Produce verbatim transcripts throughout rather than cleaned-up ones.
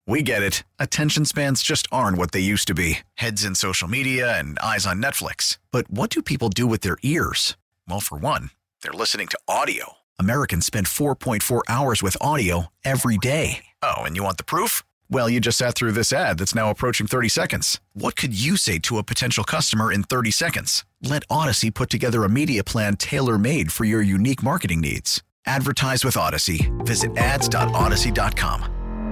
We get it. Attention spans just aren't what they used to be. Heads in social media and eyes on Netflix. But what do people do with their ears? Well, for one, they're listening to audio. Americans spend four point four hours with audio every day. Oh, and you want the proof? Well, you just sat through this ad that's now approaching thirty seconds. What could you say to a potential customer in thirty seconds? Let Odyssey put together a media plan tailor-made for your unique marketing needs. Advertise with Odyssey. Visit ads dot odyssey dot com.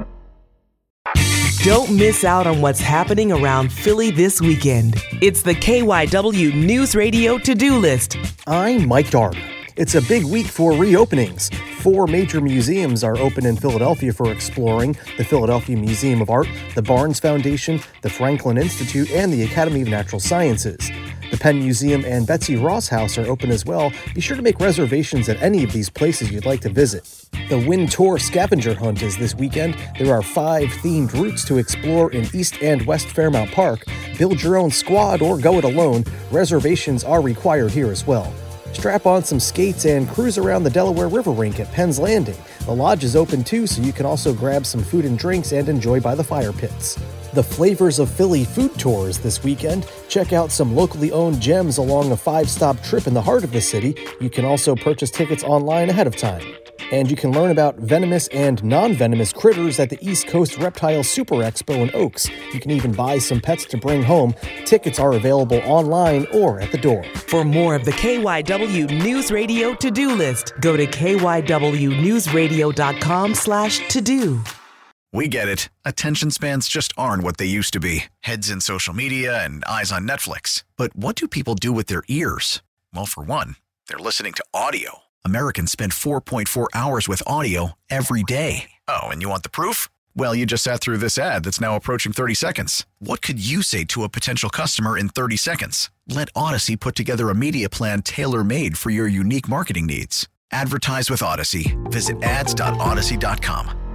Don't miss out on what's happening around Philly this weekend. It's the K Y W News Radio to-do list. I'm Mike Darb. It's a big week for reopenings. Four major museums are open in Philadelphia for exploring: the Philadelphia Museum of Art, the Barnes Foundation, the Franklin Institute, and the Academy of Natural Sciences. The Penn Museum and Betsy Ross House are open as well. Be sure to make reservations at any of these places you'd like to visit. The Wind Tour Scavenger Hunt is this weekend. There are five themed routes to explore in East and West Fairmount Park. Build your own squad or go it alone. Reservations are required here as well. Strap on some skates and cruise around the Delaware River Rink at Penn's Landing. The lodge is open too, so you can also grab some food and drinks and enjoy by the fire pits. The Flavors of Philly food tour is this weekend. Check out some locally owned gems along a five-stop trip in the heart of the city. You can also purchase tickets online ahead of time. And you can learn about venomous and non-venomous critters at the East Coast Reptile Super Expo in Oaks. You can even buy some pets to bring home. Tickets are available online or at the door. For more of the K Y W News Radio to-do list, go to k y w news radio dot com slash to-do. We get it. Attention spans just aren't what they used to be. Heads in social media and eyes on Netflix. But what do people do with their ears? Well, for one, they're listening to audio. Americans spend four point four hours with audio every day. Oh, and you want the proof? Well, you just sat through this ad that's now approaching thirty seconds. What could you say to a potential customer in thirty seconds? Let Odyssey put together a media plan tailor-made for your unique marketing needs. Advertise with Odyssey. Visit ads dot odyssey dot com.